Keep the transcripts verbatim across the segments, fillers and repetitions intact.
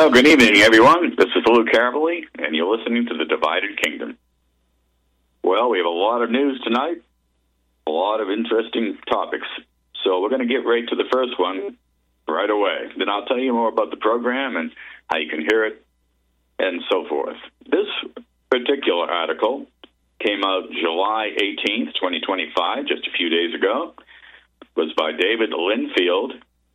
Well, good evening, everyone. This is Lou Caravelli, and you're listening to The Divided Kingdom. Well, we have a lot of news tonight, a lot of interesting topics. So we're going to get right to the first one right away. Then I'll tell you more about the program and how you can hear it and so forth. This particular article came out July eighteenth, twenty twenty-five, just a few days ago. It was by David Linfield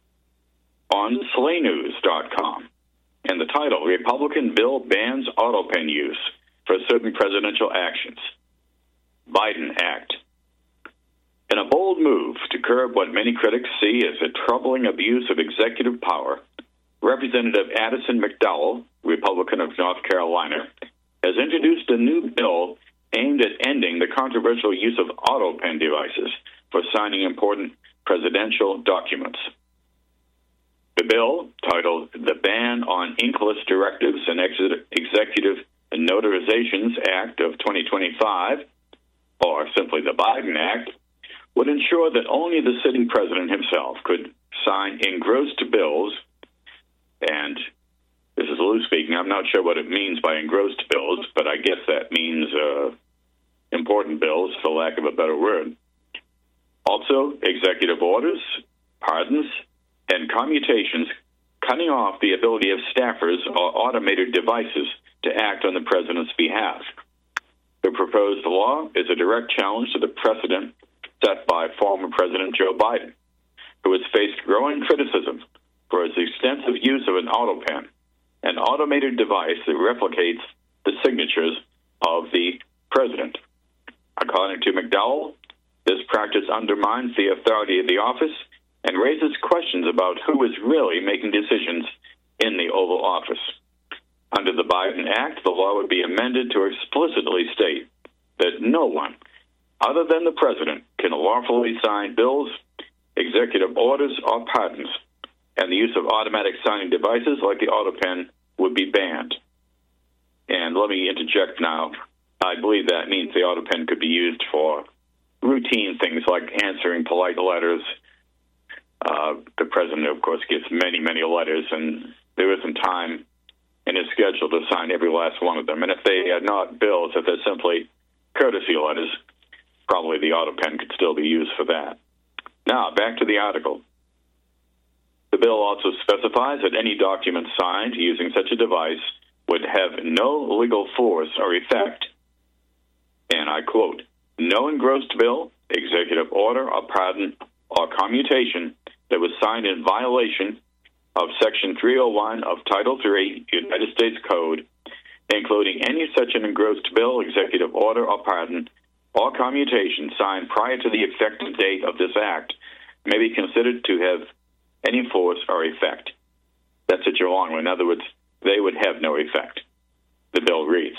on slay news dot com. And the title, Republican Bill Bans Auto Pen Use for Certain Presidential Actions. Biden Act. In a bold move to curb what many critics see as a troubling abuse of executive power, Representative Addison McDowell, Republican of North Carolina, has introduced a new bill aimed at ending the controversial use of auto pen devices for signing important presidential documents. The bill, titled the Ban on Inkless Directives and Executive Notarizations Act of twenty twenty-five, or simply the Biden Act, would ensure that only the sitting president himself could sign engrossed bills, and this is Lou speaking, I'm not sure what it means by engrossed bills, but I guess that means uh, important bills, for lack of a better word. Also, executive orders, pardons, and commutations cutting off the ability of staffers or automated devices to act on the president's behalf. The proposed law is a direct challenge to the precedent set by former President Joe Biden, who has faced growing criticism for his extensive use of an auto pen, an automated device that replicates the signatures of the president. According to McDowell, this practice undermines the authority of the office and raises questions about who is really making decisions in the Oval Office. Under the Biden Act, the law would be amended to explicitly state that no one other than the president can lawfully sign bills, executive orders, or pardons, and the use of automatic signing devices like the auto pen would be banned. And let me interject now. I believe that means the auto pen could be used for routine things like answering polite letters. Uh, the president, of course, gets many, many letters, and there isn't time in his schedule to sign every last one of them. And if they are not bills, if they're simply courtesy letters, probably the auto pen could still be used for that. Now, back to the article. The bill also specifies that any document signed using such a device would have no legal force or effect. And I quote, no engrossed bill, executive order, or pardon, or commutation that was signed in violation of Section three oh one of Title three, United States Code, including any such an engrossed bill, executive order, or pardon, or commutation signed prior to the effective date of this act, may be considered to have any force or effect. That's such a long one. In other words, they would have no effect. The bill reads.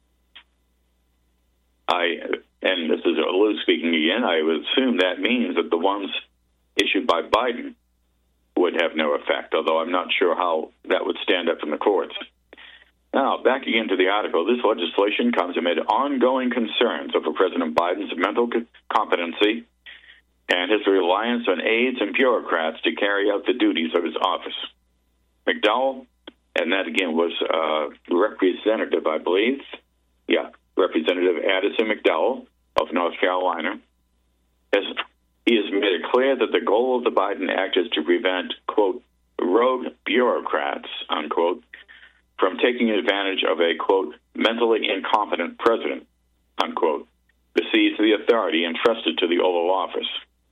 I, and this is Lou speaking again, I would assume that means that the ones issued by Biden would have no effect, although I'm not sure how that would stand up in the courts. Now, back again to the article. This legislation comes amid ongoing concerns over President Biden's mental competency and his reliance on aides and bureaucrats to carry out the duties of his office. McDowell, and that again was uh, Representative, I believe, yeah, Representative Addison McDowell of North Carolina, has he has made it clear that the goal of the Biden Act is to prevent, quote, rogue bureaucrats, unquote, from taking advantage of a, quote, mentally incompetent president, unquote, to seize the authority entrusted to the Oval Office.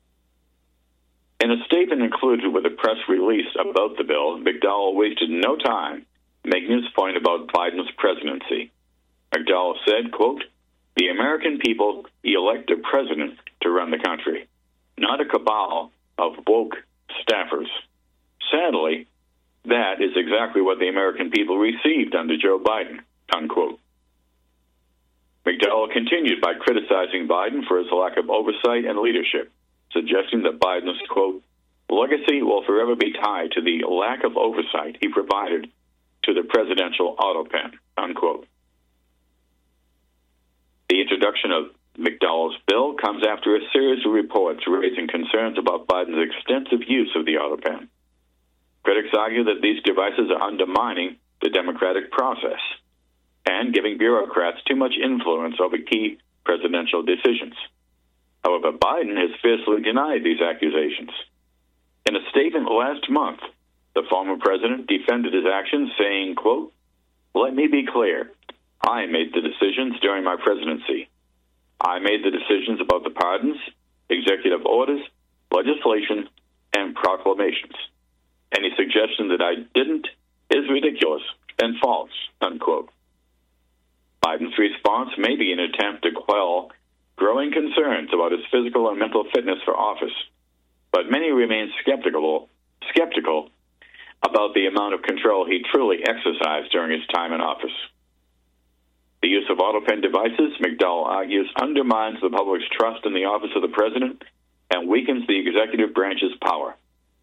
In a statement included with a press release about the bill, McDowell wasted no time making his point about Biden's presidency. McDowell said, quote, the American people elect a president to run the country, not a cabal of woke staffers. Sadly, that is exactly what the American people received under Joe Biden, unquote. McDowell continued by criticizing Biden for his lack of oversight and leadership, suggesting that Biden's, quote, legacy will forever be tied to the lack of oversight he provided to the presidential auto pen, unquote. The introduction of McDowell's bill comes after a series of reports raising concerns about Biden's extensive use of the auto pen. Critics argue that these devices are undermining the democratic process and giving bureaucrats too much influence over key presidential decisions. However, Biden has fiercely denied these accusations. In a statement last month, the former president defended his actions, saying, quote, "Let me be clear. I made the decisions during my presidency. I made the decisions about the pardons, executive orders, legislation, and proclamations. Any suggestion that I didn't is ridiculous and false," unquote. Biden's response may be an attempt to quell growing concerns about his physical and mental fitness for office, but many remain skeptical, skeptical about the amount of control he truly exercised during his time in office. The use of auto-pen devices, McDowell argues, undermines the public's trust in the office of the president and weakens the executive branch's power.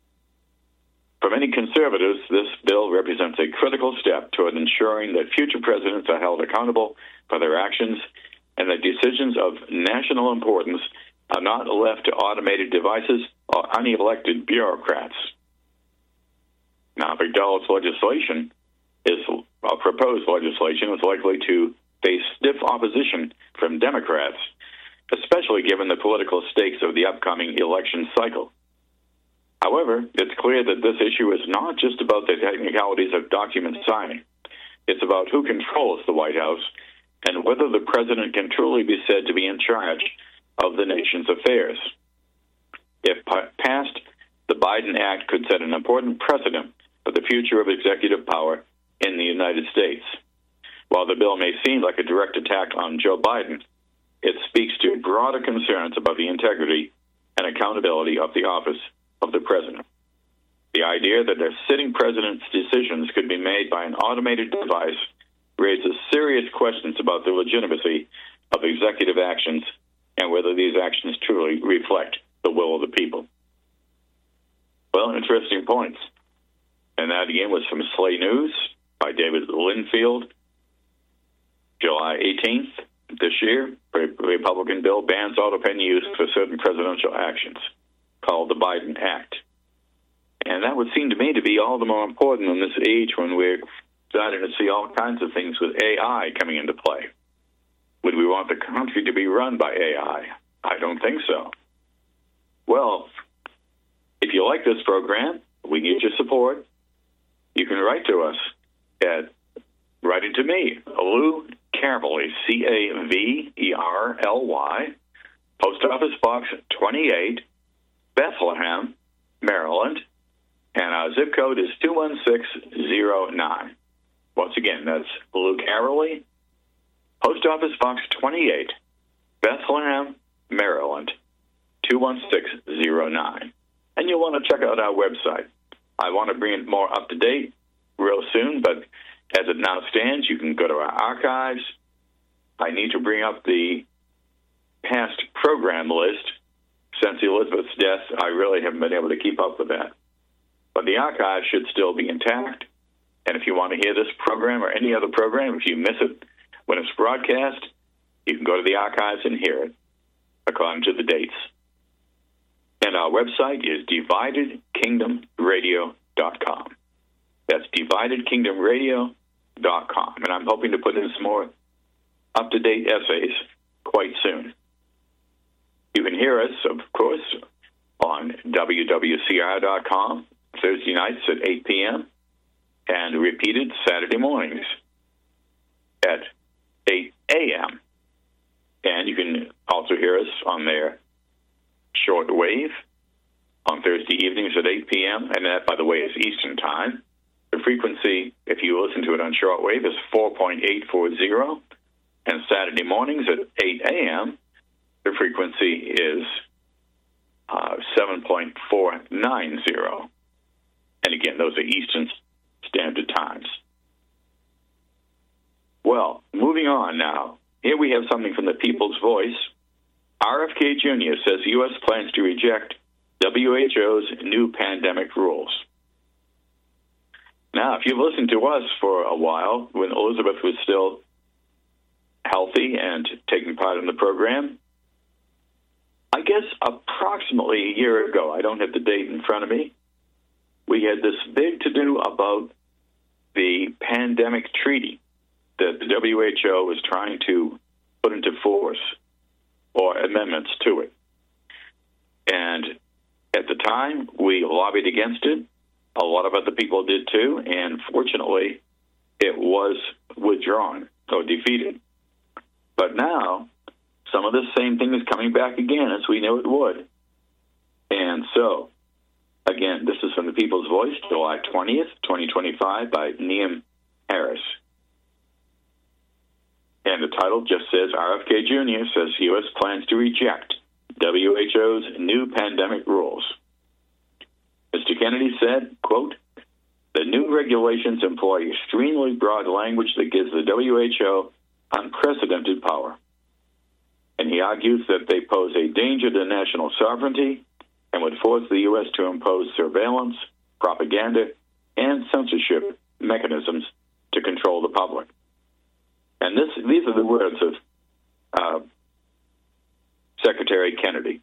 For many conservatives, this bill represents a critical step toward ensuring that future presidents are held accountable for their actions and that decisions of national importance are not left to automated devices or unelected bureaucrats. Now, McDowell's legislation is, uh, proposed legislation is likely to face stiff opposition from Democrats, especially given the political stakes of the upcoming election cycle. However, it's clear that this issue is not just about the technicalities of document signing. It's about who controls the White House and whether the president can truly be said to be in charge of the nation's affairs. If passed, the Biden Act could set an important precedent for the future of executive power in the United States. While the bill may seem like a direct attack on Joe Biden, it speaks to broader concerns about the integrity and accountability of the office of the president. The idea that a sitting president's decisions could be made by an automated device raises serious questions about the legitimacy of executive actions and whether these actions truly reflect the will of the people. Well, interesting points. And that again was from Slay News by David Linfield, July eighteenth this year. A Republican bill bans auto-pen use for certain presidential actions, called the Biden Act. And that would seem to me to be all the more important in this age when we're starting to see all kinds of things with A I coming into play. Would we want the country to be run by A I? I don't think so. Well, if you like this program, we need your support. You can write to us at, write it to me, Lou Caverly, C A V E R L Y, Post Office Box twenty-eight, Bethlehem, Maryland, and our zip code is two one six zero nine. Once again, that's Lou Caverly, Post Office Box twenty-eight, Bethlehem, Maryland, two one six zero nine. And you'll want to check out our website. I want to bring it more up to date real soon, but as it now stands, you can go to our archives. I need to bring up the past program list. Since Elizabeth's death, I really haven't been able to keep up with that. But the archive should still be intact. And if you want to hear this program or any other program, if you miss it when it's broadcast, you can go to the archives and hear it according to the dates. And our website is divided kingdom radio dot com. That's divided kingdom radio dot com. And I'm hoping to put in some more up-to-date essays quite soon. You can hear us, of course, on W W C R dot com Thursday nights at eight p.m. and repeated Saturday mornings at eight a.m. And you can also hear us on their short wave on Thursday evenings at eight p.m. And that, by the way, is Eastern Time. The frequency, if you listen to it on shortwave, is four point eight four zero. And Saturday mornings at eight a.m., the frequency is uh, seven point four nine zero. And again, those are Eastern Standard Times. Well, moving on now. Here we have something from the People's Voice. R F K Junior says the U S plans to reject W H O's new pandemic rules. Now, if you've listened to us for a while, when Elizabeth was still healthy and taking part in the program, I guess approximately a year ago, I don't have the date in front of me, we had this big to-do about the pandemic treaty that the W H O was trying to put into force, or amendments to it. And at the time, we lobbied against it. A lot of other people did too, and fortunately, it was withdrawn or defeated. But now, some of the same thing is coming back again, as we knew it would. And so, again, this is from the People's Voice, July twentieth, twenty twenty-five, by Neam Harris. And the title just says, R F K Junior says U S plans to reject W H O's new pandemic rules. Mister Kennedy said, quote, the new regulations employ extremely broad language that gives the W H O unprecedented power. And he argues that they pose a danger to national sovereignty and would force the U S to impose surveillance, propaganda, and censorship mechanisms to control the public. And this, these are the words of uh, Secretary Kennedy.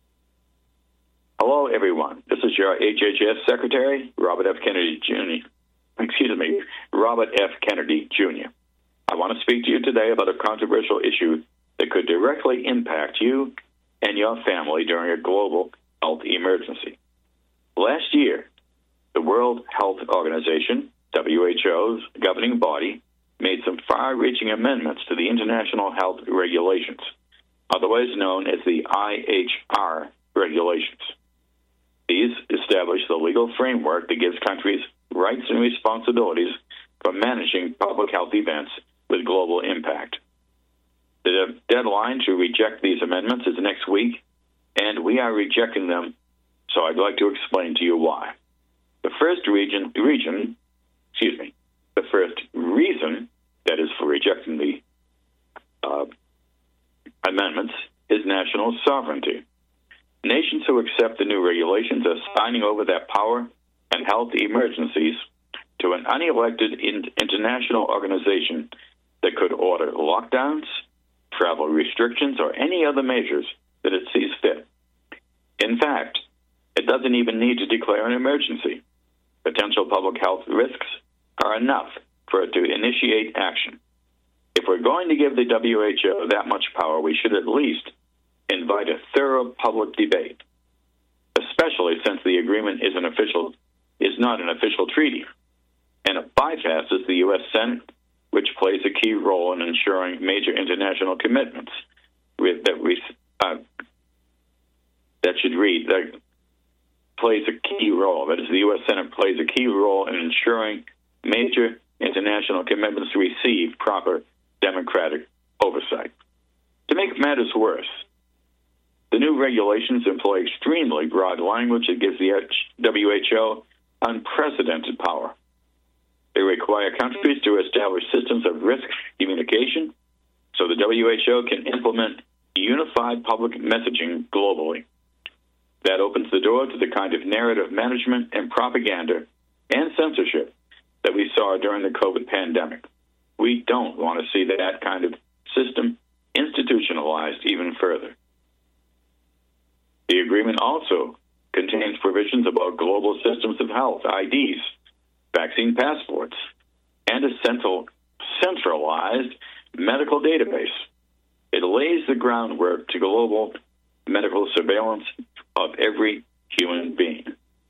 Hello, everyone. This is your H H S Secretary, Robert F. Kennedy Junior Excuse me, Robert F. Kennedy Junior I want to speak to you today about a controversial issue that could directly impact you and your family during a global health emergency. Last year, the World Health Organization, W H O's governing body, made some far-reaching amendments to the International Health Regulations, otherwise known as the I H R regulations. These establish the legal framework that gives countries rights and responsibilities for managing public health events with global impact. The deadline to reject these amendments is next week, and we are rejecting them, so I'd like to explain to you why. The first region, region, excuse me, the first reason that is for rejecting the uh, amendments is national sovereignty. Nations who accept the new regulations are signing over their power and health emergencies to an unelected in- international organization that could order lockdowns, travel restrictions, or any other measures that it sees fit. In fact, it doesn't even need to declare an emergency. Potential public health risks are enough for it to initiate action. If we're going to give the W H O that much power, we should at least invite a thorough public debate, especially since the agreement is an official, is not an official treaty, and it bypasses the U S Senate, which plays a key role in ensuring major international commitments with, that we uh, that should read that plays a key role. That is, the U S Senate plays a key role in ensuring major international commitments receive proper democratic oversight. To make matters worse, the new regulations employ extremely broad language that gives the W H O unprecedented power. They require countries to establish systems of risk communication so the W H O can implement unified public messaging globally. That opens the door to the kind of narrative management and propaganda and censorship that we saw during the COVID pandemic. We don't want to see that kind of system institutionalized even further. The agreement also contains provisions about global systems of health, I Ds, vaccine passports, and a central, centralized medical database. It lays the groundwork to global medical surveillance of every human being.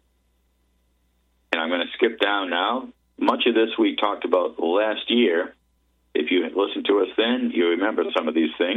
And I'm going to skip down now. Much of this we talked about last year. If you listened to us then, you remember some of these things.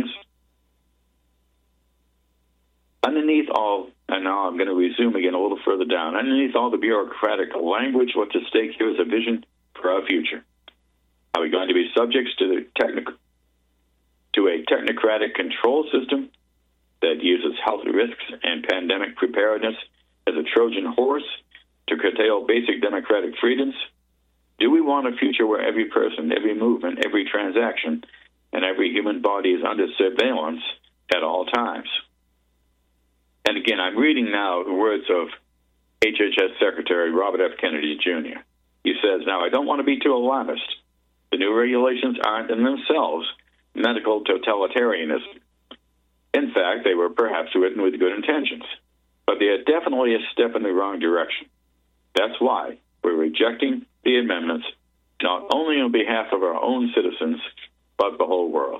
Underneath all, and now I'm going to resume again a little further down, underneath all the bureaucratic language, what's at stake here is a vision for our future. Are we going to be subjects to the technical, to a technocratic control system that uses health risks and pandemic preparedness as a Trojan horse to curtail basic democratic freedoms? Do we want a future where every person, every movement, every transaction, and every human body is under surveillance at all times? And again, I'm reading now the words of H H S Secretary Robert F. Kennedy Junior He says, now, I don't want to be too alarmist. The new regulations aren't in themselves medical totalitarianism. In fact, they were perhaps written with good intentions, but they are definitely a step in the wrong direction. That's why we're rejecting the amendments not only on behalf of our own citizens, but the whole world.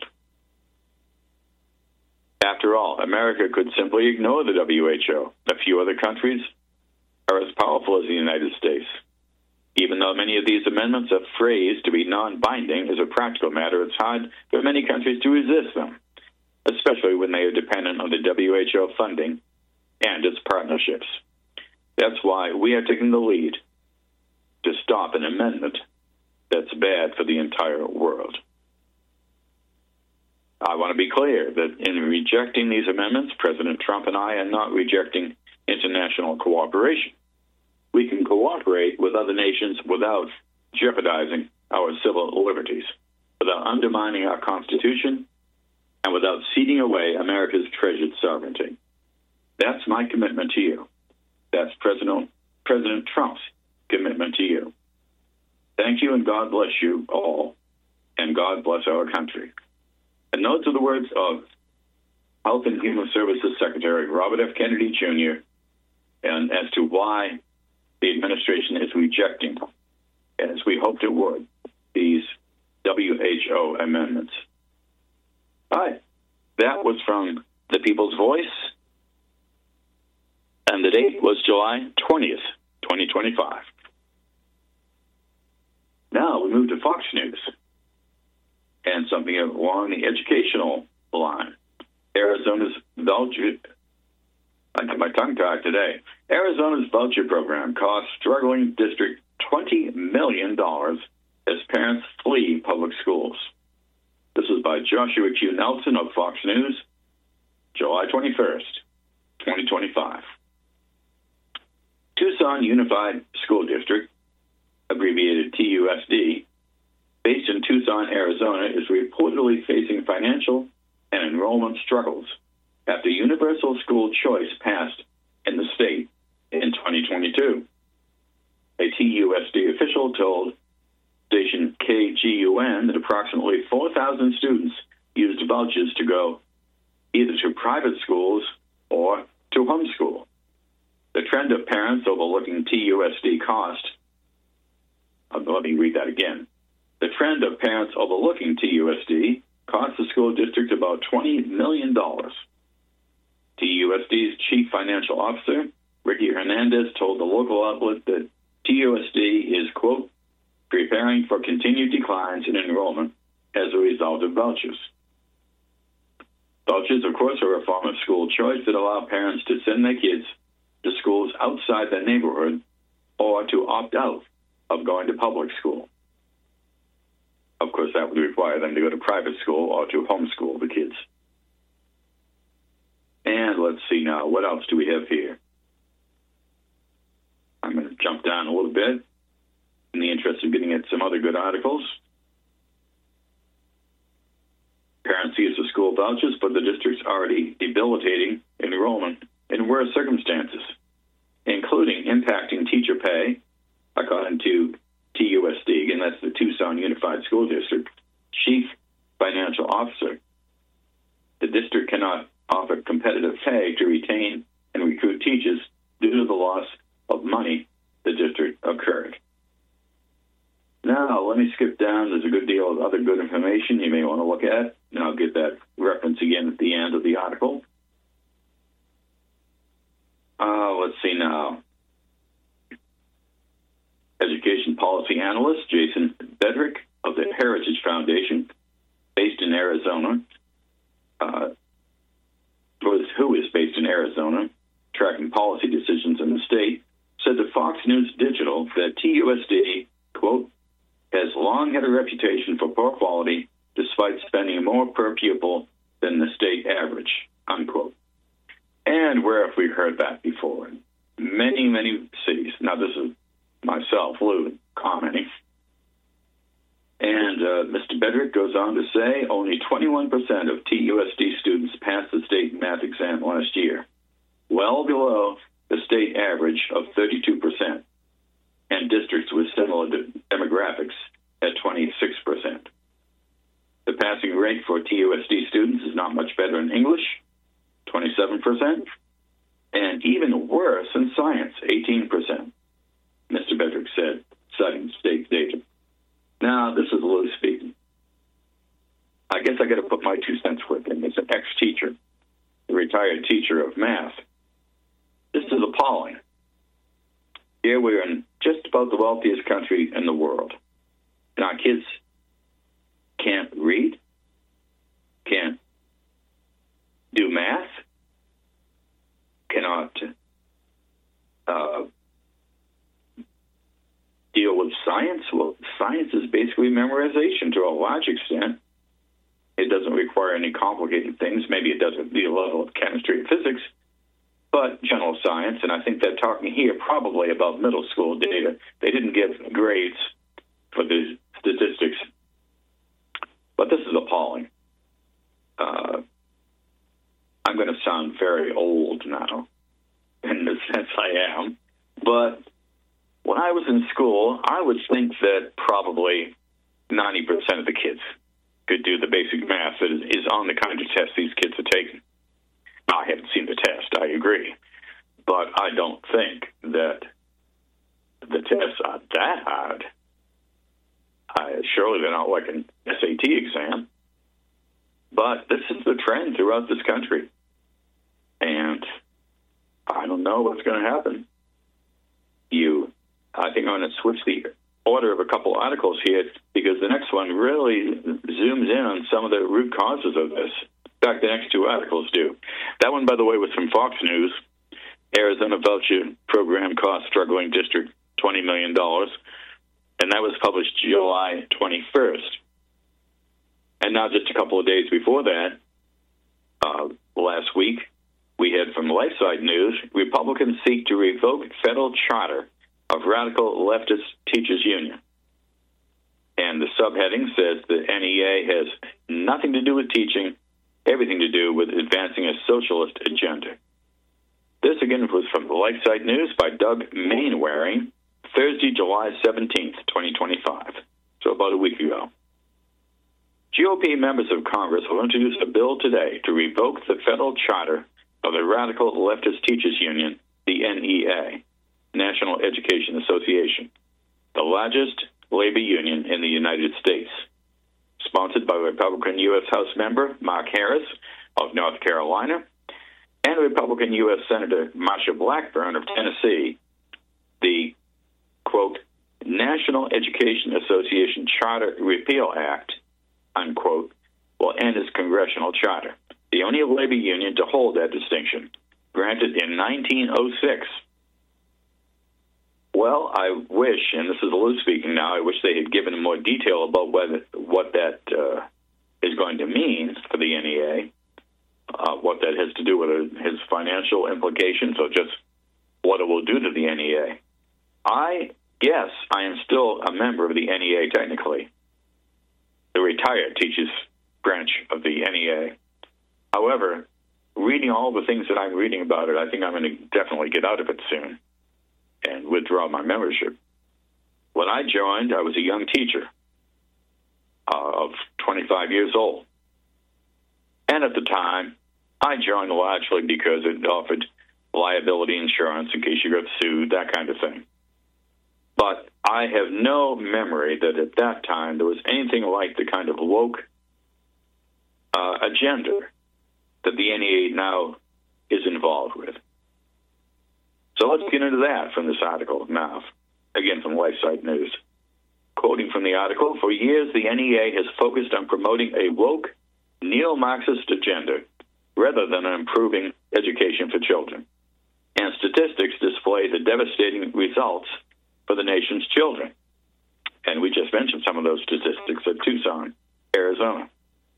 After all, America could simply ignore the W H O. A few other countries are as powerful as the United States. Even though many of these amendments are phrased to be non-binding, as a practical matter, it's hard for many countries to resist them, especially when they are dependent on the W H O funding and its partnerships. That's why we are taking the lead to stop an amendment that's bad for the entire world. I want to be clear that in rejecting these amendments, President Trump and I are not rejecting international cooperation. We can cooperate with other nations without jeopardizing our civil liberties, without undermining our Constitution, and without ceding away America's treasured sovereignty. That's my commitment to you. That's President, President Trump's commitment to you. Thank you, and God bless you all, and God bless our country. And those are the words of Health and Human Services Secretary Robert F. Kennedy, Junior, and as to why the administration is rejecting, as we hoped it would, these W H O amendments. All right. That was from the People's Voice, and the date was July twentieth, twenty twenty-five. Now we move to Fox News, and something along the educational line. Arizona's voucher, I got my tongue tied today. Arizona's voucher program costs struggling district twenty million dollars as parents flee public schools. This is by Joshua Q. Nelson of Fox News, July twenty-first, twenty twenty-five. Tucson Unified School District, abbreviated T U S D, based in Tucson, Arizona, is reportedly facing financial and enrollment struggles after universal school choice passed in the state in twenty twenty-two. A T U S D official told station K G U N that approximately four thousand students used vouchers to go either to private schools or to homeschool. The trend of parents overlooking T U S D cost, uh, let me read that again. The trend of parents overlooking T U S D cost the school district about twenty million dollars. T U S D's chief financial officer, Ricky Hernandez, told the local outlet that T U S D is, quote, preparing for continued declines in enrollment as a result of vouchers. Vouchers, of course, are a form of school choice that allow parents to send their kids to schools outside their neighborhood or to opt out of going to public school. Of course, that would require them to go to private school or to homeschool the kids. And let's see now, what else do we have here? I'm going to jump down a little bit in the interest of getting at some other good articles. Parents use the school vouchers, but the district's already debilitating enrollment in worse circumstances, including impacting teacher pay, according to T U S D, and that's the Tucson Unified School District Chief Financial Officer. The district cannot offer competitive pay to retain and recruit teachers due to the loss of money the district occurred. Now, let me skip down. There's a good deal of other good information you may want to look at, and I'll get that reference again at the end of the article. Uh, let's see now. Education policy analyst Jason Bedrick of the Heritage Foundation, based in Arizona, uh, who is based in Arizona, tracking policy decisions in the state, said to Fox News Digital that T U S D, quote, has long had a reputation for poor quality despite spending more per pupil than the state average, unquote. And where have we heard that before? In many, many cities. Now, this is myself, Lou, commenting. And uh, Mister Bedrick goes on to say only twenty-one percent of T U S D students passed the state math exam last year, well below the state average of thirty-two percent, and districts with similar de- demographics at twenty-six percent. The passing rate for T U S D students is not much better in English, twenty-seven percent, and even worse in science, eighteen percent, Mister Bedrick said, citing state data. Now, this is Lou speaking. I guess I got to put my two cents worth in. As an ex-teacher, a retired teacher of math, this is appalling. Here we're in just about the wealthiest country in the world, and our kids can't read, can't do math, cannot uh, deal with science. Well, science is basically memorization to a large extent. It doesn't require any complicated things. Maybe it doesn't be a level of chemistry and physics, but general science. And I think they're talking here probably about middle school data. They didn't give grades for the statistics, but this is appalling. Uh, I'm going to sound very old now, in the sense I am, but when I was in school, I would think that probably ninety percent of the kids could do the basic math that is on the kind of test these kids are taking. I haven't seen the test, I agree, but I don't think that the tests are that hard. I, surely they're not like an S A T exam, but this is the trend throughout this country, and I don't know what's going to happen. You, I think I'm going to switch the order of a couple articles here because the next one really zooms in on some of the root causes of this. In fact, the next two articles do. That one, by the way, was from Fox News. Arizona voucher program cost struggling district twenty million dollars, and that was published July twenty-first. And now just a couple of days before that, uh, last week, we had from LifeSite News, Republicans seek to revoke federal charter of radical leftist teachers union. And the subheading says the N E A has nothing to do with teaching, everything to do with advancing a socialist agenda. This again was from the LifeSite News by Doug Mainwaring, Thursday, July seventeenth, twenty twenty-five. So about a week ago. G O P members of Congress will introduce a bill today to revoke the federal charter of the Radical Leftist Teachers Union, the N E A, National Education Association, the largest labor union in the United States, sponsored by Republican U S House member Mark Harris of North Carolina and Republican U S Senator Marsha Blackburn of Tennessee. The, quote, National Education Association Charter Repeal Act, unquote, will end its congressional charter, the only labor union to hold that distinction, granted in nineteen oh six. Well, I wish, and this is Lou speaking now, I wish they had given more detail about whether, what that uh, is going to mean for the N E A, uh, what that has to do with his financial implications, or just what it will do to the N E A. I guess I am still a member of the N E A technically, the retired teachers branch of the N E A. However, reading all the things that I'm reading about it, I think I'm going to definitely get out of it soon and withdraw my membership. When I joined, I was a young teacher uh, of twenty-five years old. And at the time, I joined largely because it offered liability insurance in case you got sued, that kind of thing. But I have no memory that at that time there was anything like the kind of woke uh, agenda that the N E A now is involved with. So let's get into that from this article now, again from LifeSite News. Quoting from the article, for years the N E A has focused on promoting a woke neo-Marxist agenda rather than on improving education for children. And statistics display the devastating results for the nation's children. And we just mentioned some of those statistics at Tucson, Arizona.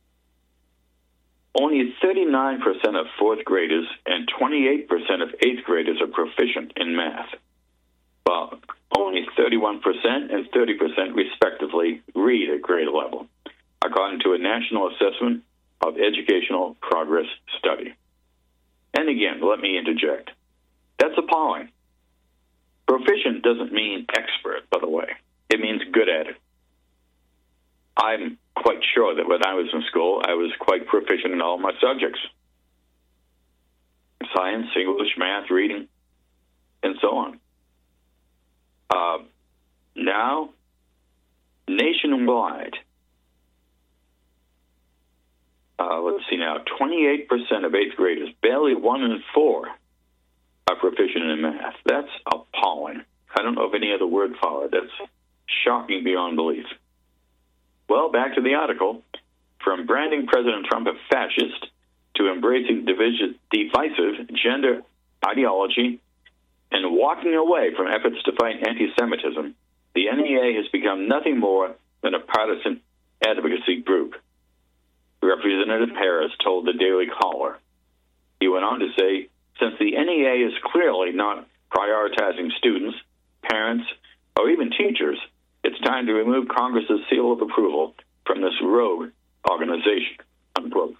Only thirty-nine percent of fourth graders and twenty-eight percent of eighth graders are proficient in math, while only thirty-one percent and thirty percent respectively read at grade level, according to a National Assessment of Educational Progress study. And again, let me interject. That's appalling. Proficient doesn't mean expert, by the way. It means good at it. I'm quite sure that when I was in school, I was quite proficient in all my subjects. Science, English, math, reading, and so on. Uh, now, nationwide, uh, let's see now, twenty-eight percent of eighth graders, barely one in four, are proficient in math. That's appalling. I don't know if any other word followed. That's shocking beyond belief. Well, back to the article. From branding President Trump a fascist to embracing division, divisive gender ideology and walking away from efforts to fight anti-Semitism, the N E A has become nothing more than a partisan advocacy group. Representative Harris told the Daily Caller. He went on to say, since the N E A is clearly not prioritizing students, parents, or even teachers, it's time to remove Congress's seal of approval from this rogue organization, unquote.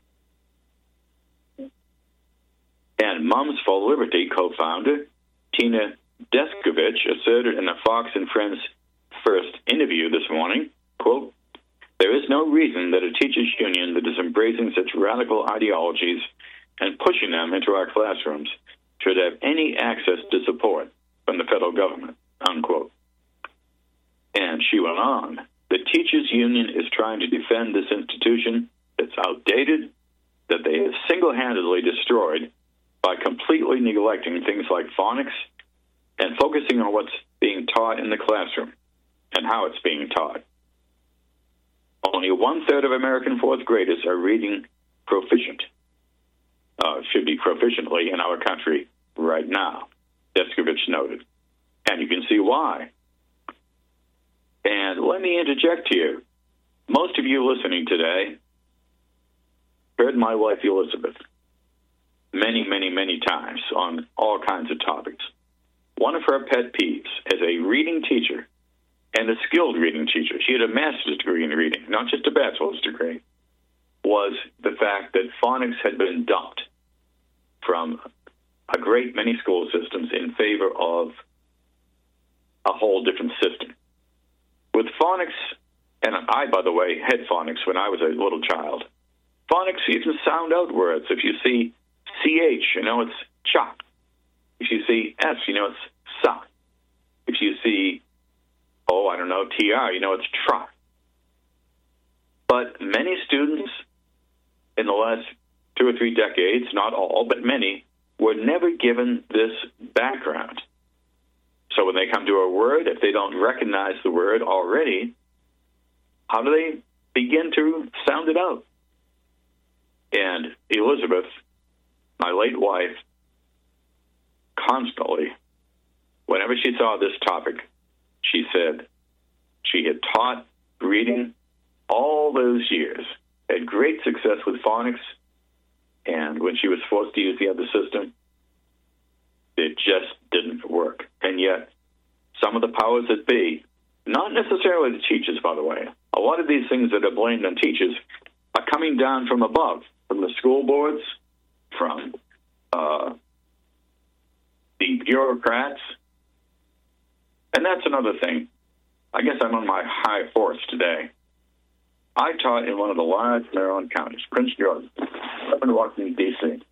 And Moms for Liberty co-founder Tina Descovich asserted in a Fox and Friends first interview this morning, quote, there is no reason that a teachers' union that is embracing such radical ideologies and pushing them into our classrooms should have any access to support from the federal government, unquote. And she went on, the teachers' union is trying to defend this institution that's outdated, that they have single-handedly destroyed by completely neglecting things like phonics and focusing on what's being taught in the classroom and how it's being taught. Only one-third of American fourth graders are reading proficient, uh, should be proficiently in our country right now, Descovich noted. And you can see why. And let me interject here. Most of you listening today heard my wife Elizabeth many, many, many times on all kinds of topics. One of her pet peeves as a reading teacher and a skilled reading teacher, she had a master's degree in reading, not just a bachelor's degree, was the fact that phonics had been dumped from a great many school systems in favor of a whole different system. With phonics, and I, by the way, had phonics when I was a little child. Phonics, you can sound out words. If you see C H, you know it's cha. If you see S, you know it's sa. If you see, oh, I don't know, T R, you know it's tra. But many students in the last two or three decades, not all, but many, were never given this background. So when they come to a word, if they don't recognize the word already, how do they begin to sound it out? And Elizabeth, my late wife, constantly, whenever she saw this topic, she said she had taught reading all those years, had great success with phonics, and when she was forced to use the other system, it just didn't work. And yet, some of the powers that be, not necessarily the teachers, by the way, a lot of these things that are blamed on teachers are coming down from above, from the school boards, from uh, the bureaucrats. And that's another thing. I guess I'm on my high horse today. I taught in one of the large Maryland counties, Prince George, up in Washington, D C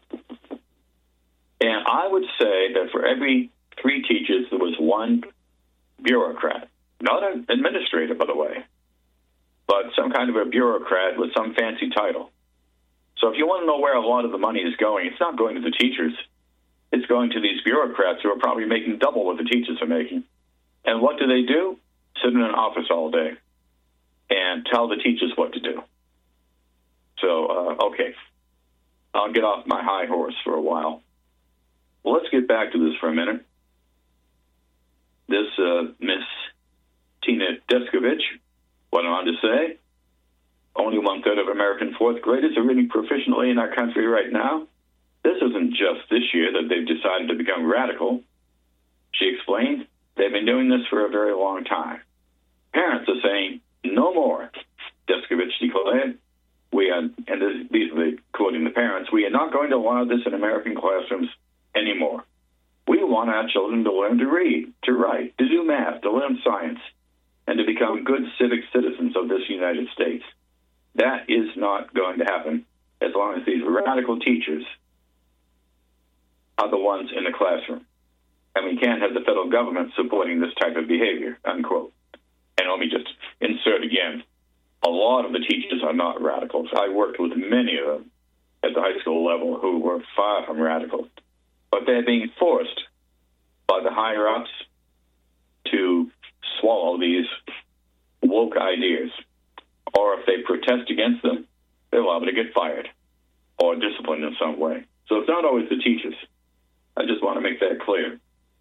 And I would say that for every three teachers, there was one bureaucrat. Not an administrator, by the way, but some kind of a bureaucrat with some fancy title. So if you want to know where a lot of the money is going, it's not going to the teachers. It's going to these bureaucrats who are probably making double what the teachers are making. And what do they do? Sit in an office all day and tell the teachers what to do. So, uh, okay, I'll get off my high horse for a while. Well, let's get back to this for a minute. This uh, Miss Tina Descovich went on to say, only one-third of American fourth graders are reading proficiently in our country right now. This isn't just this year that they've decided to become radical. She explained they've been doing this for a very long time. Parents are saying, no more, Descovich declared. We are, and this, these are the, quoting the parents, we are not going to allow this in American classrooms anymore. We want our children to learn to read, to write, to do math, to learn science, and to become good civic citizens of this United States. That is not going to happen as long as these radical teachers are the ones in the classroom. And we can't have the federal government supporting this type of behavior, unquote. And let me just insert again, a lot of the teachers are not radicals. I worked with many of them at the high school level who were far from radical, but they're being forced by the higher-ups to swallow these woke ideas. Or if they protest against them, they're liable to get fired or disciplined in some way. So it's not always the teachers. I just want to make that clear.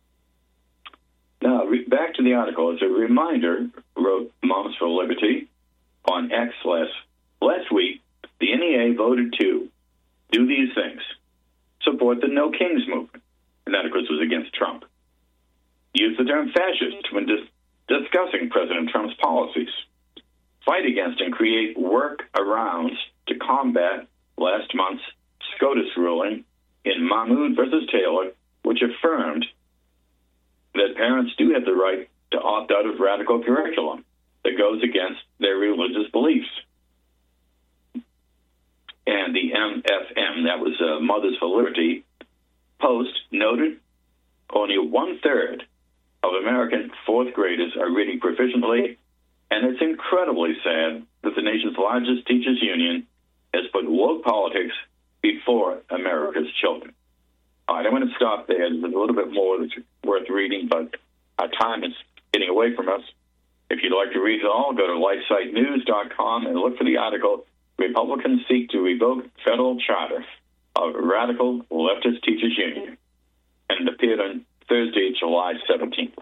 Now, re- back to the article. As a reminder, wrote Moms for Liberty on X last, last week, the N E A voted to do these things. Support the No Kings movement. And that, of course, was against Trump. Use the term fascist when dis- discussing President Trump's policies. Fight against and create workarounds to combat last month's SCOTUS ruling in Mahmoud versus Taylor, which affirmed that parents do have the right to opt out of radical curriculum that goes against their religious beliefs. And the M F M, that was uh, Mothers for Liberty, post noted only one-third of American fourth graders are reading proficiently, and it's incredibly sad that the nation's largest teachers union has put woke politics before America's children. All right, I'm going to stop there. There's a little bit more that's worth reading, but our time is getting away from us. If you'd like to read it all, go to life site news dot com and look for the article, Republicans Seek to Revoke Federal Charter of Radical Leftist Teachers Union, and it appeared on Thursday, July seventeenth.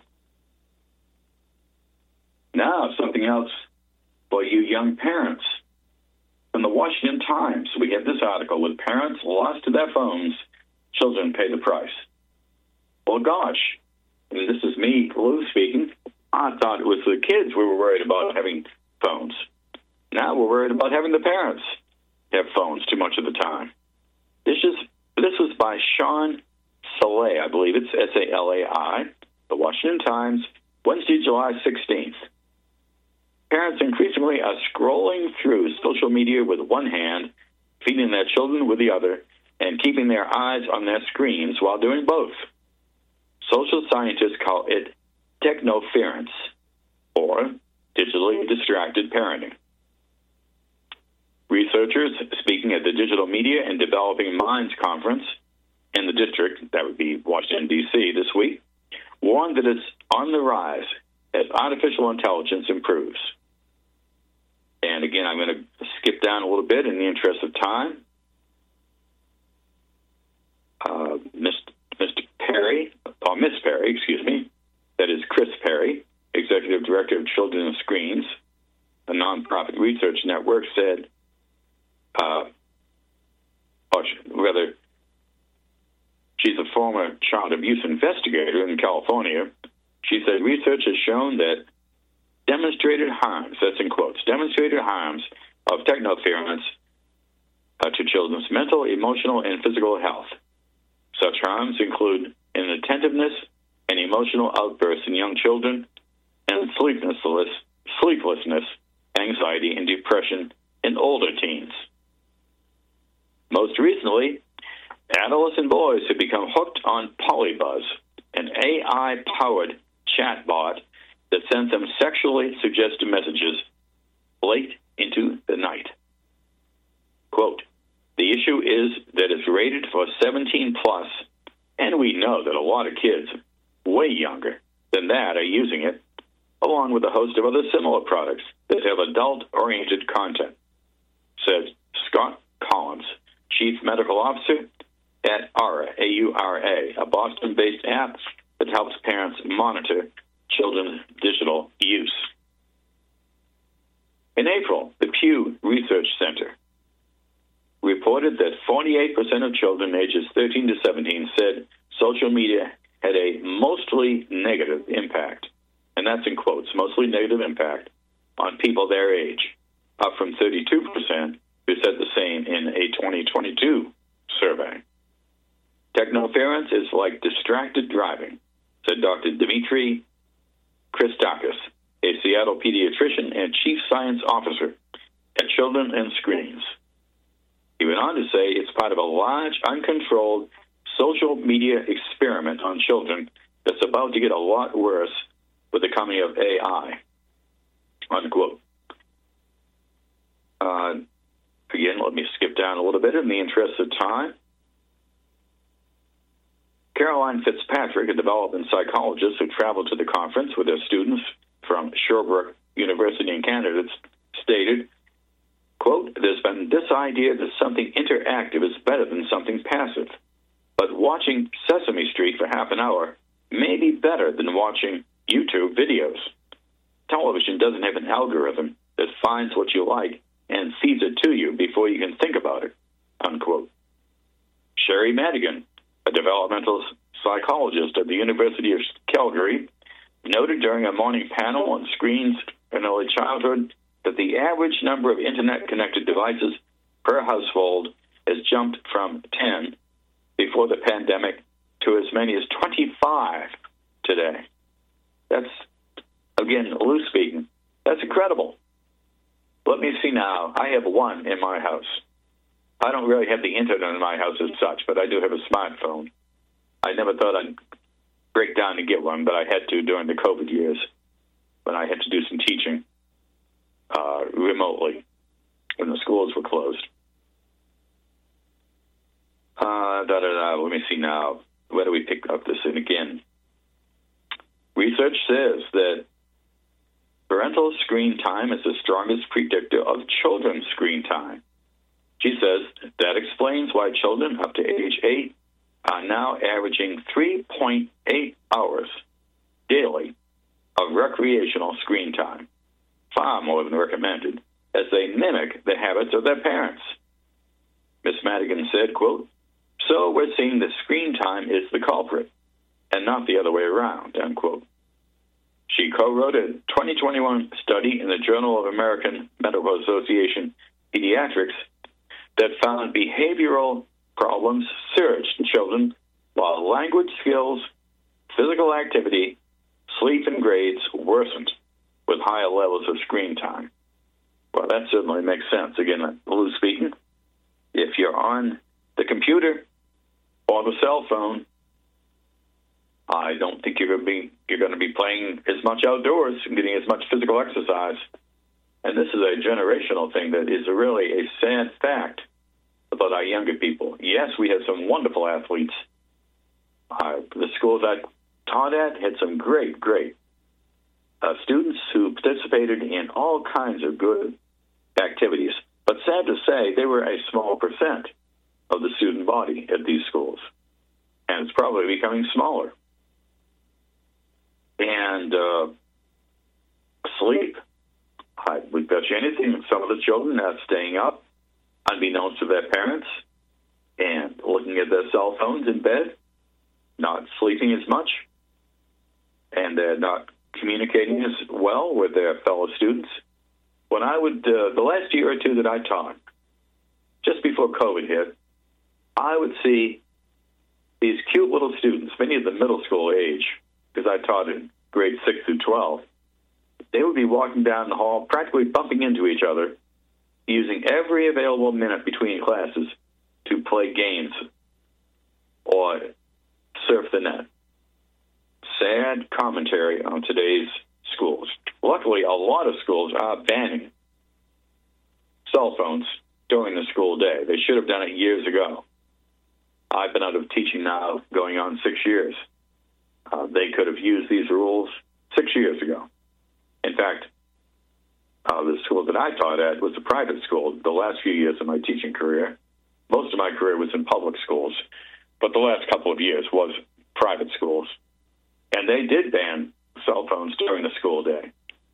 Now, something else for you young parents. From the Washington Times, we get this article, with parents lost to their phones, children pay the price. Well, gosh, and this is me, Lou, speaking. I thought it was the kids we were worried about having phones. Now we're worried about having the parents have phones too much of the time. This is this was by Sean Saleh, I believe it's S A L A I, the Washington Times, Wednesday, July sixteenth. Parents increasingly are scrolling through social media with one hand, feeding their children with the other, and keeping their eyes on their screens while doing both. Social scientists call it technoference, or digitally distracted parenting. Researchers speaking at the Digital Media and Developing Minds Conference in the district, that would be Washington, D C, this week, warned that it's on the rise as artificial intelligence improves. And again, I'm going to skip down a little bit in the interest of time. Uh, Mister Perry, or Miss Perry, excuse me, that is Chris Perry, Executive Director of Children and Screens, a nonprofit research network, said, uh, or rather, she's a former child abuse investigator in California. She said research has shown that demonstrated harms, that's in quotes, demonstrated harms of technoference uh, to children's mental, emotional, and physical health. Such harms include inattentiveness and emotional outbursts in young children, and sleeplessness, sleeplessness, anxiety, and depression in older teens. Most recently, adolescent boys have become hooked on Polybuzz, an A I-powered chatbot that sends them sexually suggestive messages late into the night. Quote, the issue is that it's rated for seventeen plus, and we know that a lot of kids way younger than that are using it, along with a host of other similar products that have adult-oriented content, said Scott Collins, Chief Medical Officer at Aura, A U R A, a Boston-based app that helps parents monitor children's digital use. In April, the Pew Research Center reported that forty-eight percent of children ages thirteen to seventeen said social media had a mostly negative impact, and that's in quotes, mostly negative impact on people their age, up from thirty-two percent who said the same in a twenty twenty-two survey. Technoference is like distracted driving, said Doctor Dimitri Christakis, a Seattle pediatrician and chief science officer at Children and Screens. He went on to say it's part of a large, uncontrolled social media experiment on children that's about to get a lot worse with the coming of A I. unquote. Uh, again, let me skip down a little bit in the interest of time. Caroline Fitzpatrick, a development psychologist who traveled to the conference with her students from Sherbrooke University in Canada, stated, quote, "There's been this idea that something interactive is better than something passive. But watching Sesame Street for half an hour may be better than watching YouTube videos. Television doesn't have an algorithm that finds what you like and feeds it to you before you can think about it," unquote. Sherry Madigan, a developmental psychologist at the University of Calgary, noted during a morning panel on screens in early childhood that the average number of internet-connected devices per household has jumped from ten before the pandemic to as many as twenty-five today. That's, again, loose speaking, that's incredible. Let me see now. I have one in my house. I don't really have the internet in my house as such, but I do have a smartphone. I never thought I'd break down to get one, but I had to during the COVID years when I had to do some teaching uh, remotely when the schools were closed. Uh, da, da, da. Let me see now. Where do we pick up this in again? Research says that parental screen time is the strongest predictor of children's screen time. She says that explains why children up to age eight are now averaging three point eight hours daily of recreational screen time, far more than recommended, as they mimic the habits of their parents. Miz Madigan said, quote, "So we're seeing that screen time is the culprit and not the other way around," unquote. She co-wrote a twenty twenty-one study in the Journal of American Medical Association Pediatrics that found behavioral problems surged in children while language skills, physical activity, sleep, and grades worsened with higher levels of screen time. Well, that certainly makes sense. Again, loose speaking, if you're on the computer or the cell phone, I don't think you're going to be you're going to be playing as much outdoors and getting as much physical exercise. And this is a generational thing that is really a sad fact about our younger people. Yes, we have some wonderful athletes. Uh, the schools I taught at had some great, great uh, students who participated in all kinds of good activities. But sad to say, they were a small percent of the student body at these schools. And it's probably becoming smaller. And uh, sleep, I would bet you anything, some of the children are staying up unbeknownst to their parents and looking at their cell phones in bed, not sleeping as much, and they're not communicating as well with their fellow students. When I would, uh, the last year or two that I taught, just before COVID hit, I would see these cute little students, many of the middle school age, because I taught in grades six through twelve, they would be walking down the hall, practically bumping into each other, using every available minute between classes to play games or surf the net. Sad commentary on today's schools. Luckily, a lot of schools are banning cell phones during the school day. They should have done it years ago. I've been out of teaching now going on six years. Uh, they could have used these rules six years ago. In fact, uh, the school that I taught at was a private school. The last few years of my teaching career, most of my career was in public schools, but the last couple of years was private schools. And they did ban cell phones during the school day.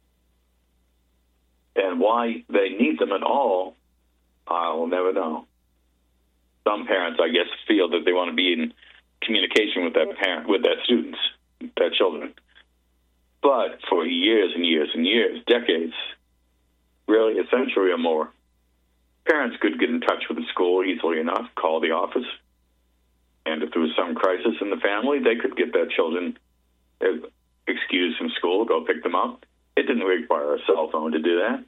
And why they need them at all, I'll never know. Some parents, I guess, feel that they want to be in communication with their parent, with their students, their children. But for years and years and years, decades, really a century or more, parents could get in touch with the school easily enough, call the office, and if there was some crisis in the family, they could get their children excused from school, go pick them up. It didn't require a cell phone to do that.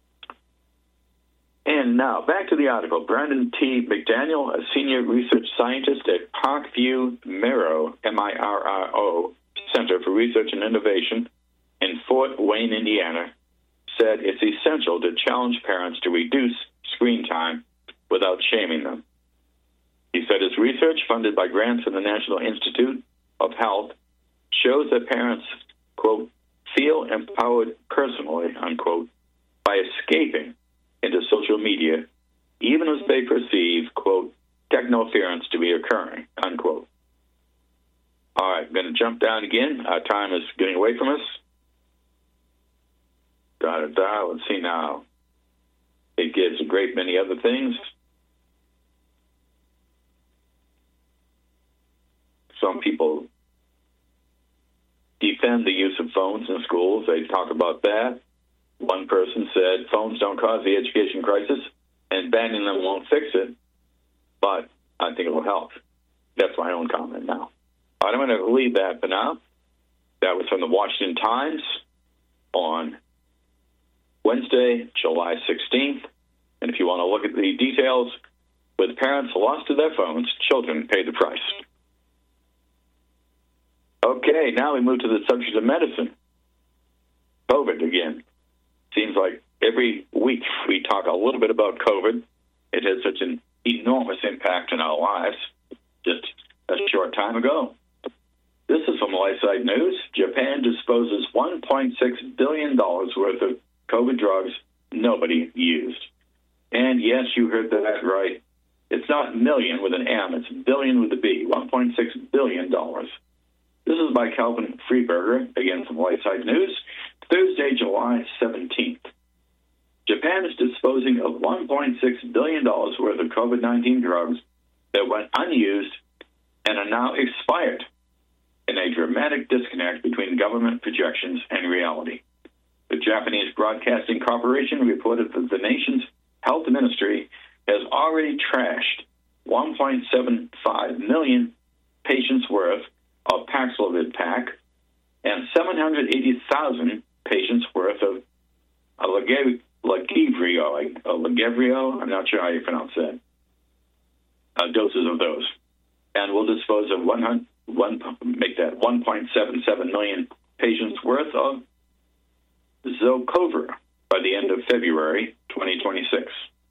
And now, back to the article. Brandon T. McDaniel, a senior research scientist at Parkview Miro, M I R R O, Center for Research and Innovation in Fort Wayne, Indiana, said it's essential to challenge parents to reduce screen time without shaming them. He said his research, funded by grants from the National Institute of Health, shows that parents, quote, feel empowered personally, unquote, by escaping into social media, even as they perceive, quote, technoference to be occurring, unquote. All right, I'm going to jump down again. Our time is getting away from us. Da, da, da. Let's see now. It gives a great many other things. Some people defend the use of phones in schools. They talk about that. One person said phones don't cause the education crisis and banning them won't fix it, but I think it will help. That's my own comment now. All right, I'm going to leave that for now. That was from the Washington Times on Wednesday, July sixteenth. And if you want to look at the details, with parents lost to their phones, children pay the price. Okay, now we move to the subject of medicine. COVID again. Seems like every week we talk a little bit about COVID. It has such an enormous impact in our lives just a short time ago. This is from LifeSite News. Japan disposes one point six billion dollars worth of COVID drugs nobody used. And yes, you heard that right. It's not million with an M, it's billion with a B, one point six billion dollars. This is by Calvin Freeberger, again from LifeSite News, Thursday, July seventeenth. Japan is disposing of one point six billion dollars worth of COVID nineteen drugs that went unused and are now expired, in a dramatic disconnect between government projections and reality. The Japanese Broadcasting Corporation reported that the nation's health ministry has already trashed one point seven five million patients worth of Paxlovid Pack and seven hundred eighty thousand patients worth of Lagevrio, Lagevrio, I'm not sure how you pronounce that, uh, doses of those, and will dispose of one hundred, one, make that one point seven seven million patients worth of Zocovir by the end of February twenty twenty-six.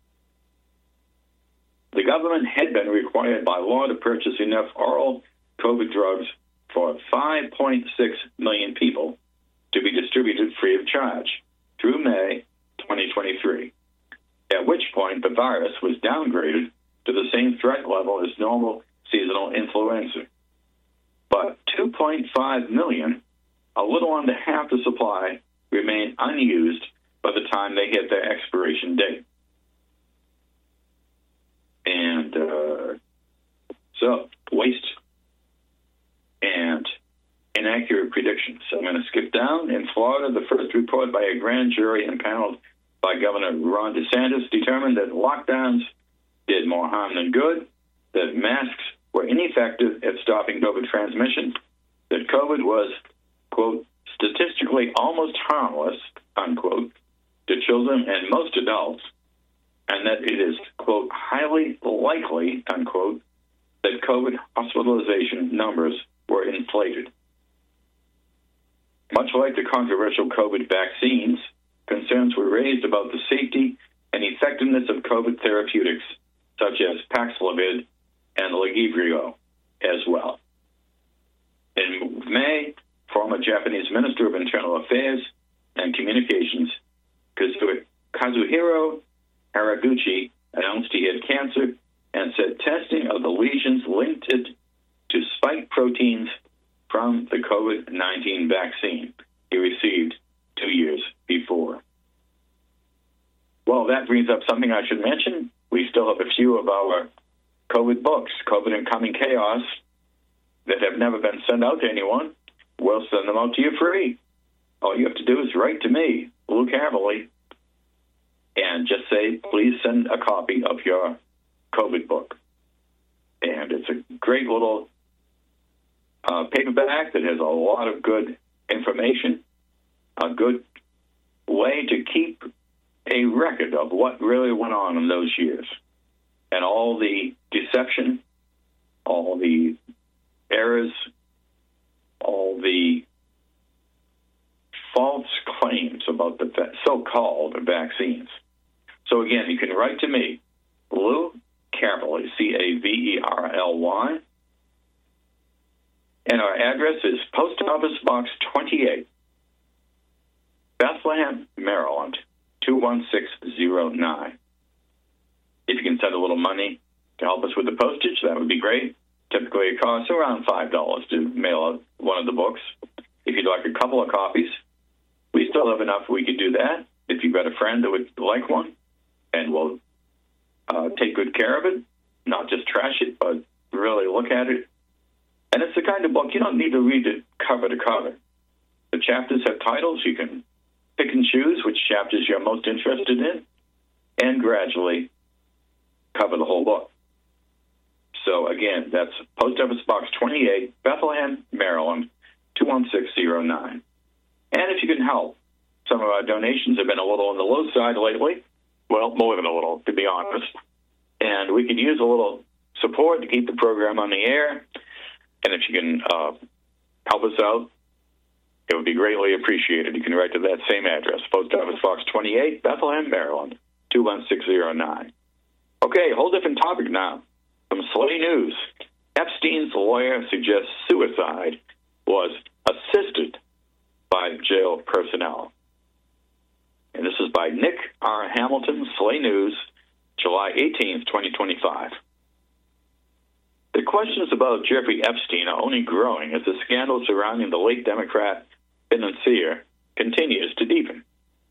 The government had been required by law to purchase enough oral COVID drugs for five point six million people to be distributed free of charge through May twenty twenty-three, at which point the virus was downgraded to the same threat level as normal seasonal influenza. But two point five million, a little under half the supply, remain unused by the time they hit their expiration date. And uh, so, waste and inaccurate predictions. So I'm going to skip down. In Florida, the first report by a grand jury impaneled by Governor Ron DeSantis determined that lockdowns did more harm than good, that masks were ineffective at stopping COVID transmission, that COVID was, quote, statistically almost harmless, unquote, to children and most adults, and that it is, quote, highly likely, unquote, that COVID hospitalization numbers were inflated. Much like the controversial COVID vaccines, concerns were raised about the safety and effectiveness of COVID therapeutics, such as Paxlovid and Lagevrio as well. In May, former Japanese Minister of Internal Affairs and Communications, Kazuhiro Haraguchi, announced he had cancer and said testing of the lesions linked it to spike proteins from the COVID nineteen vaccine he received two years before. Well, that brings up something I should mention. We still have a few of our COVID books, COVID and Coming Chaos, that have never been sent out to anyone. We'll send them out to you free. All you have to do is write to me, Luke Haverly, and just say, please send a copy of your COVID book. And it's a great little uh, paperback that has a lot of good information, a good way to keep a record of what really went on in those years, and all the deception, all the errors, all the false claims claims about the so-called vaccines. So again, you can write to me, Lou Caverly, C A V E R L Y, and our address is Post Office Box twenty-eight, Bethlehem, Maryland, two one six zero nine. If you can send a little money to help us with the postage, that would be great. Typically, it costs around five dollars to mail out one of the books. If you'd like a couple of copies, we still have enough we could do that. If you've got a friend that would like one, and we'll uh, take good care of it, not just trash it, but really look at it. And it's the kind of book you don't need to read it cover to cover. The chapters have titles. You can pick and choose which chapters you're most interested in, and gradually cover the whole book. So again, that's Post Office Box twenty-eight, Bethlehem, Maryland, two one six zero nine. And if you can help, some of our donations have been a little on the low side lately. Well, more than a little, to be honest. And we could use a little support to keep the program on the air. And if you can uh, help us out, it would be greatly appreciated. You can write to that same address, Post Office Box twenty-eight, Bethlehem, Maryland, two one six zero nine. Okay, a whole different topic now. From Slay News, Epstein's lawyer suggests suicide was assisted by jail personnel. And this is by Nick R. Hamilton, Slay News, July eighteenth, twenty twenty-five. The questions about Jeffrey Epstein are only growing as the scandal surrounding the late Democrat financier continues to deepen.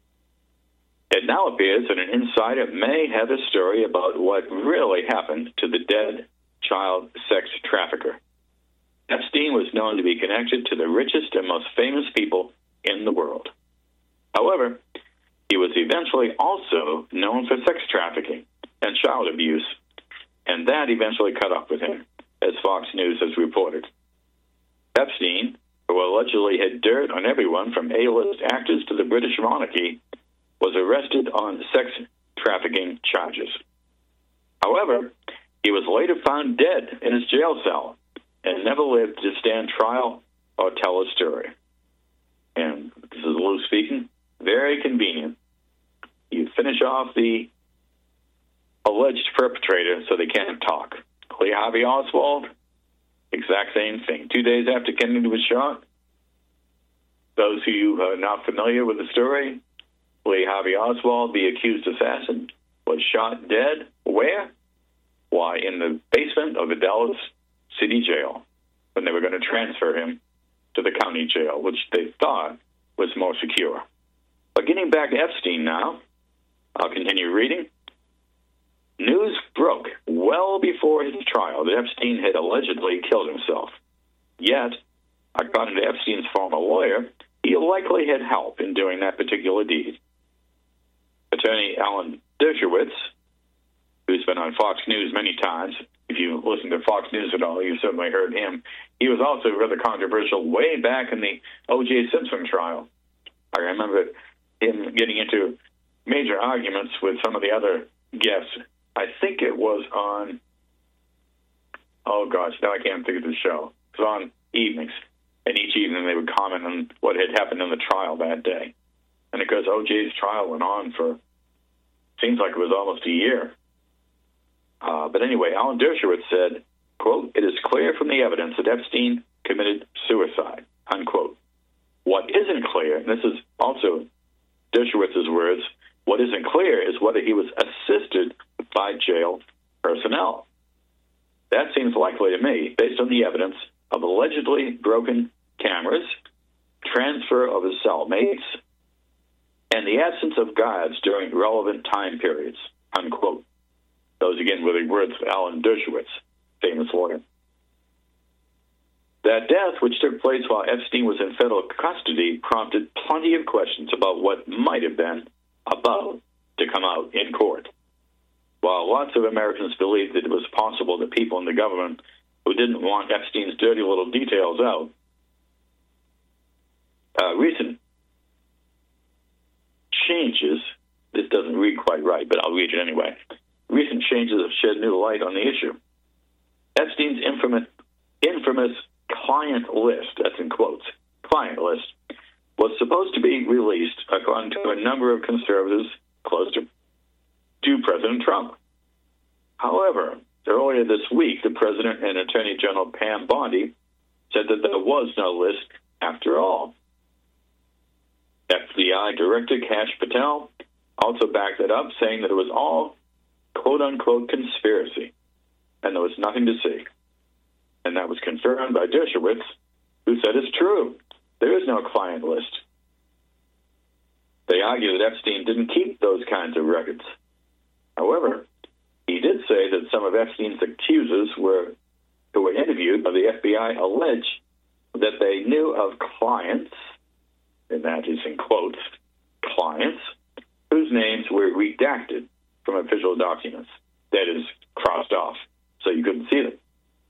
It now appears that an insider may have a story about what really happened to the dead child sex trafficker. Epstein was known to be connected to the richest and most famous people in the world. However, he was eventually also known for sex trafficking and child abuse, and that eventually caught up with him, as Fox News has reported. Epstein, who allegedly had dirt on everyone from A-list actors to the British monarchy, was arrested on sex trafficking charges. However, he was later found dead in his jail cell and never lived to stand trial or tell a story. And this is Lou speaking. Very convenient. You finish off the alleged perpetrator so they can't talk. Lee Harvey Oswald, exact same thing. Two days after Kennedy was shot, those of you who are not familiar with the story, Lee Harvey Oswald, the accused assassin, was shot dead. Where? Why, in the basement of the Dallas City Jail when they were going to transfer him to the county jail, which they thought was more secure. But getting back to Epstein now, I'll continue reading. News broke well before his trial that Epstein had allegedly killed himself. Yet, according to Epstein's former lawyer, he likely had help in doing that particular deed. Attorney Alan Dershowitz, who's been on Fox News many times, if you listen to Fox News at all, you certainly heard him. He was also rather controversial way back in the O J Simpson trial. I remember him getting into major arguments with some of the other guests. I think it was on, oh gosh, now I can't think of the show. It was on evenings. And each evening they would comment on what had happened in the trial that day. And because O J's trial went on for, seems like it was almost a year. Uh, but anyway, Alan Dershowitz said, quote, "It is clear from the evidence that Epstein committed suicide," unquote. What isn't clear, and this is also Dershowitz's words, what isn't clear is whether he was assisted by jail personnel. That seems likely to me, based on the evidence of allegedly broken cameras, transfer of his cellmates, and the absence of guards during relevant time periods, unquote. Those, again, were the words of Alan Dershowitz, famous lawyer. That death, which took place while Epstein was in federal custody, prompted plenty of questions about what might have been about to come out in court. While lots of Americans believed that it was possible that people in the government who didn't want Epstein's dirty little details out, uh, recent changes, this doesn't read quite right, but I'll read it anyway. Recent changes have shed new light on the issue. Epstein's infamous, infamous client list, that's in quotes, client list, was supposed to be released according to a number of conservatives close to, to President Trump. However, earlier this week, the President and Attorney General Pam Bondi said that there was no list after all. F B I Director Kash Patel also backed it up, saying that it was all quote-unquote conspiracy, and there was nothing to see. And that was confirmed by Dershowitz, who said it's true. There is no client list. They argue that Epstein didn't keep those kinds of records. However, he did say that some of Epstein's accusers were, who were interviewed by the F B I allege that they knew of clients, and that is in quotes, clients, whose names were redacted from official documents. That is, crossed off, so you couldn't see them.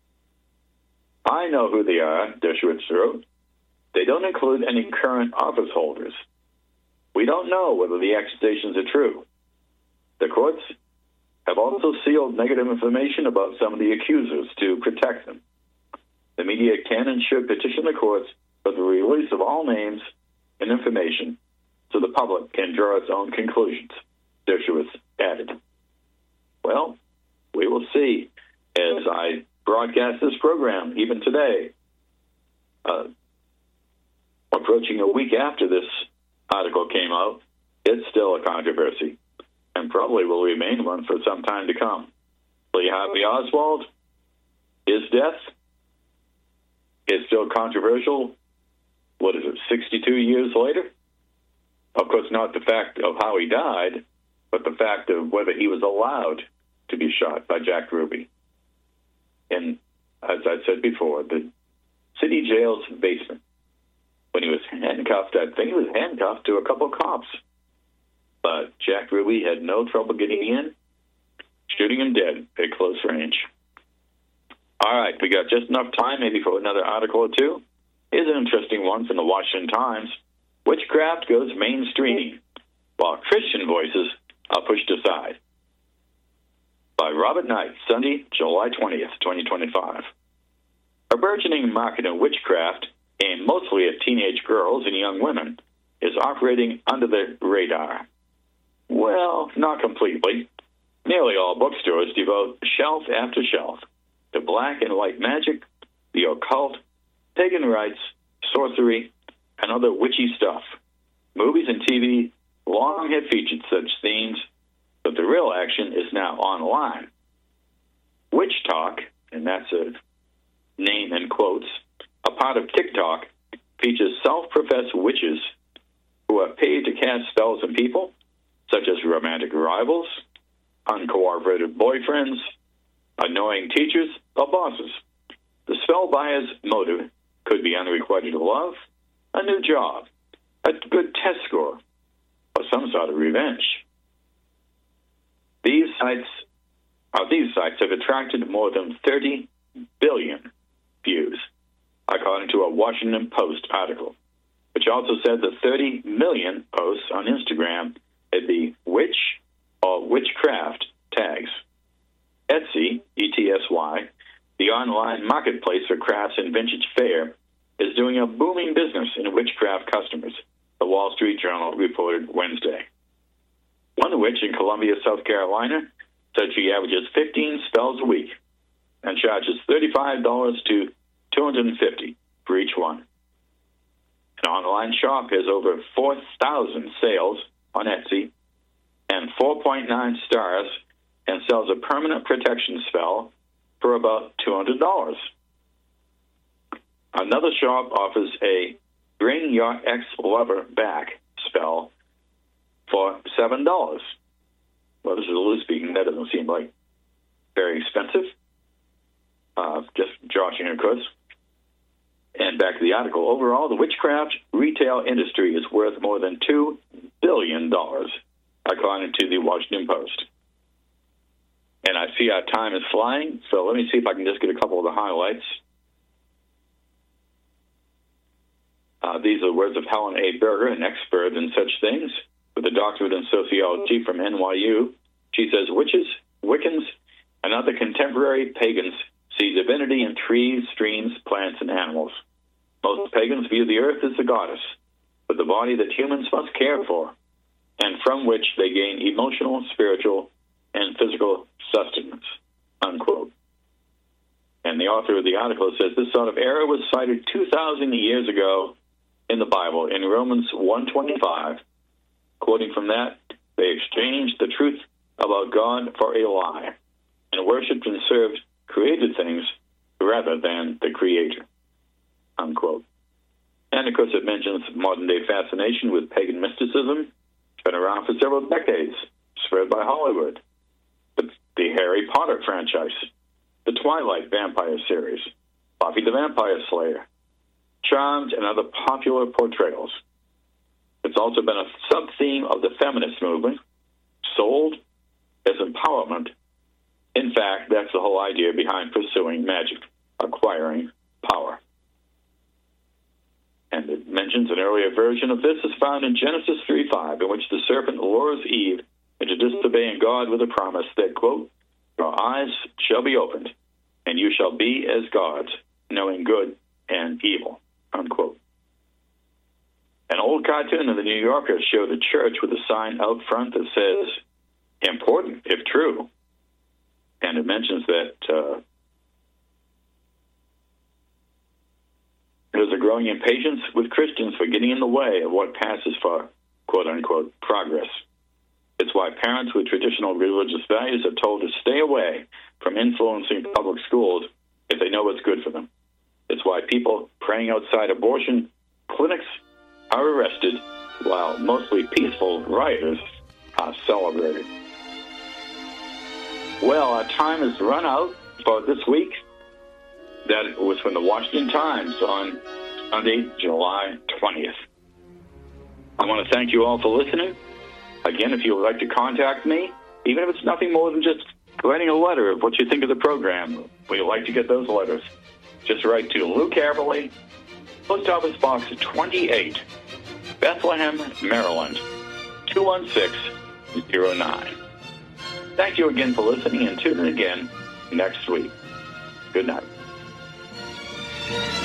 I know who they are, Dershowitz wrote. They don't include any current office holders. We don't know whether the accusations are true. The courts have also sealed negative information about some of the accusers to protect them. The media can and should petition the courts for the release of all names and information so the public can draw its own conclusions, Dershowitz added. Well, we will see as I broadcast this program, even today, uh, approaching a week after this article came out, it's still a controversy and probably will remain one for some time to come. Lee Harvey Oswald, his death is still controversial. What is it, sixty-two years later? Of course, not the fact of how he died, but the fact of whether he was allowed to be shot by Jack Ruby. In, as I said before, the city jail's basement. When he was handcuffed, I think he was handcuffed to a couple of cops. But Jack Ruby had no trouble getting in, shooting him dead at close range. All right, we got just enough time maybe for another article or two. Here's an interesting one from the Washington Times. Witchcraft goes mainstream, while Christian voices are pushed aside. By Robert Knight, Sunday, July twentieth, twenty twenty-five. A burgeoning market in witchcraft, aimed mostly at teenage girls and young women, is operating under the radar. Well, not completely. Nearly all bookstores devote shelf after shelf to black and white magic, the occult, pagan rites, sorcery, and other witchy stuff. Movies and T V long have featured such themes, but the real action is now online. Witch Talk, and that's a name in quotes, a part of TikTok, features self-professed witches who are paid to cast spells on people, such as romantic rivals, uncooperative boyfriends, annoying teachers, or bosses. The spell buyer's motive could be unrequited love, a new job, a good test score, or some sort of revenge. These sites, uh, these sites have attracted more than thirty billion views, according to a Washington Post article, which also said that thirty million posts on Instagram had the witch or witchcraft tags. Etsy, E T S Y, the online marketplace for crafts and vintage fare, is doing a booming business in witchcraft customers, the Wall Street Journal reported Wednesday. One witch in Columbia, South Carolina, said she averages fifteen spells a week and charges thirty-five dollars to two hundred fifty dollars for each one. An online shop has over four thousand sales on Etsy and four point nine stars and sells a permanent protection spell for about two hundred dollars. Another shop offers a Bring Your Ex-Lover Back spell for seven dollars. Well, this is loose speaking. That doesn't seem like very expensive. Uh, just joshing, of course. And back to the article. Overall, the witchcraft retail industry is worth more than two billion dollars, according to the Washington Post. And I see our time is flying, so let me see if I can just get a couple of the highlights. Uh, these are the words of Helen A. Berger, an expert in such things, with a doctorate in sociology from N Y U. She says, witches, Wiccans, and other contemporary pagans see divinity in trees, streams, plants, and animals. Most pagans view the earth as the goddess, but the body that humans must care for, and from which they gain emotional, spiritual, and physical sustenance, unquote. And the author of the article says this sort of error was cited two thousand years ago in the Bible, in Romans one twenty-five. Quoting from that, they exchanged the truth about God for a lie, and worshipped and served created things rather than the Creator, unquote. And, of course, it mentions modern-day fascination with pagan mysticism. It's been around for several decades, spread by Hollywood. The, the Harry Potter franchise, the Twilight vampire series, Buffy the Vampire Slayer, Charmed, and other popular portrayals. It's also been a sub-theme of the feminist movement, sold as empowerment. In fact, that's the whole idea behind pursuing magic, acquiring power. And it mentions an earlier version of this is found in Genesis three five, in which the serpent lures Eve into disobeying God with a promise that, quote, your eyes shall be opened, and you shall be as gods, knowing good and evil, unquote. An old cartoon in the New Yorker showed a church with a sign out front that says, important if true. And it mentions that uh, there's a growing impatience with Christians for getting in the way of what passes for, quote-unquote, progress. It's why parents with traditional religious values are told to stay away from influencing public schools if they know what's good for them. It's why people praying outside abortion clinics are arrested, while mostly peaceful rioters are celebrated. Well, our time has run out for this week. That was from the Washington Times on Sunday, July twentieth. I want to thank you all for listening. Again, if you would like to contact me, even if it's nothing more than just writing a letter of what you think of the program, we would like to get those letters. Just write to Lou Caverly, Post Office Box twenty-eight, Bethlehem, Maryland, two one six zero nine. Thank you again for listening, and tune in again next week. Good night.